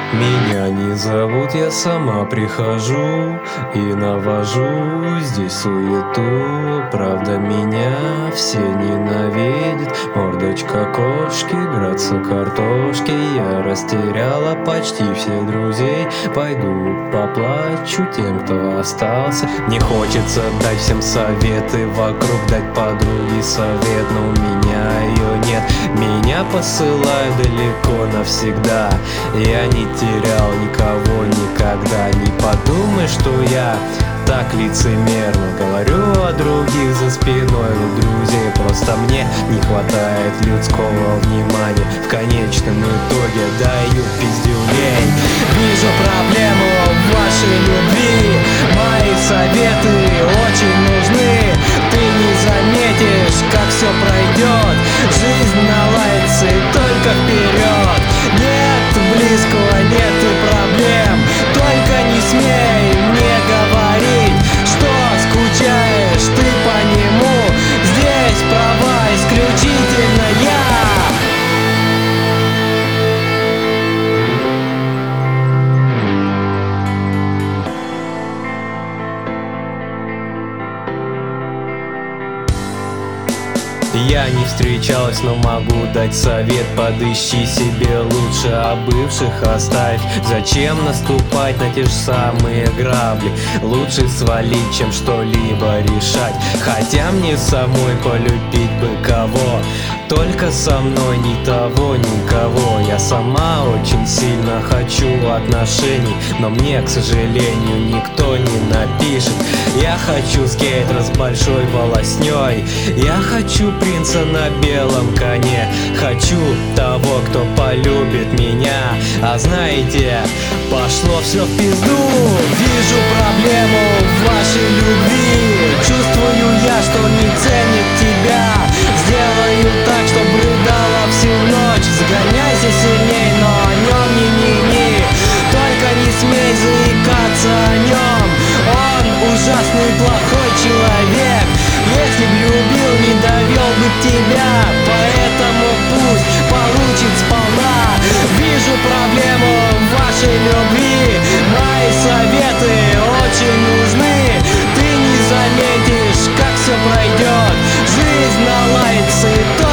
Меня не зовут, я сама прихожу и навожу здесь суету. Правда, меня все ненавидят. Мордочка кошки, градца картошки. Я растеряла почти всех друзей. Пойду поплачу тем, кто остался. Не хочется дать всем советы вокруг, дать подруге совет, но у меня ее нет. Меня посылают далеко навсегда. Я не терял никого никогда. Не подумай, что я так лицемерно говорю о других за спиной у друзей. Просто мне не хватает людского внимания. В конечном итоге даю пиздюлей. Вижу проблему в вашей любви. Мои советы очень нужны. Ты не заметишь, как все пройдет. Жизнь наладится и только вперед. Нет близкого, нет проблем. Только не смей мне говорить, что скучаешь ты по нему. Здесь права исключительно я. Я не встречалась, но могу дать совет. Подыщи себе лучше, а бывших оставь. Зачем наступать на те же самые грабли? Лучше свалить, чем что-либо решать. Хотя мне самой полюбить бы кого. Только со мной ни того, никого. Я сама очень сильно хочу отношений, но мне, к сожалению, никто не напишет. Я хочу скейтер с большой волосней. Я хочу принца на белом коне. Хочу того, кто полюбит меня. А знаете, пошло все в пизду. Вижу проблему в вашей любви. Чувствую я, что не ценит тебя. Сделаю так, чтобы рыдала всю ночь. Загоняйся сильней, но о нем не. Только не смей заикаться о нем. Он ужасный плохой человек. Если б любил, не довел бы тебя. Поэтому пусть получит сполна. Вижу проблему в вашей любви. Мои советы очень нужны. Ты не заметишь, как все пройдет. Жизнь наладится и то